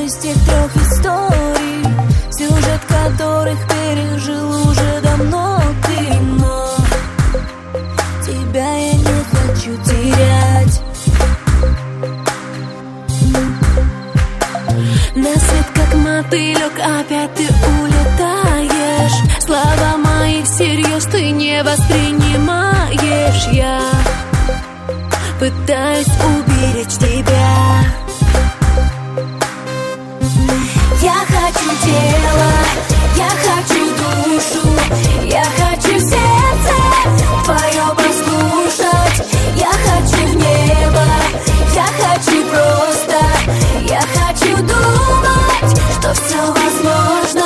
из тех 3 историй, сюжет которых пережил уже давно ты. Но тебя я не хочу терять. На свет как мотылек опять ты улетаешь. Слова мои всерьез ты не воспринимаешь. Я пытаюсь уберечь тебя. Я хочу тело, я хочу душу, я хочу сердце твое послушать. Я хочу в небо, я хочу просто, я хочу думать, что все возможно.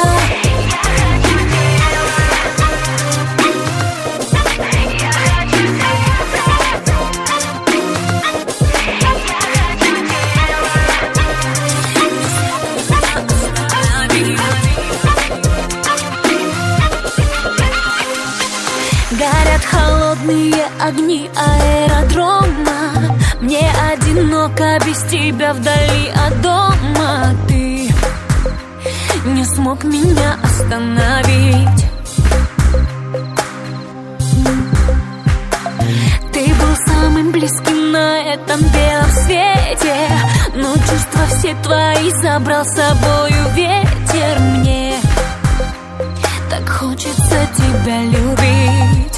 Горят холодные огни аэродрома. Мне одиноко без тебя вдали от дома. Ты не смог меня остановить. Ты был самым близким на этом белом свете, но чувства все твои забрал с собою ветер. Мне так хочется тебя любить.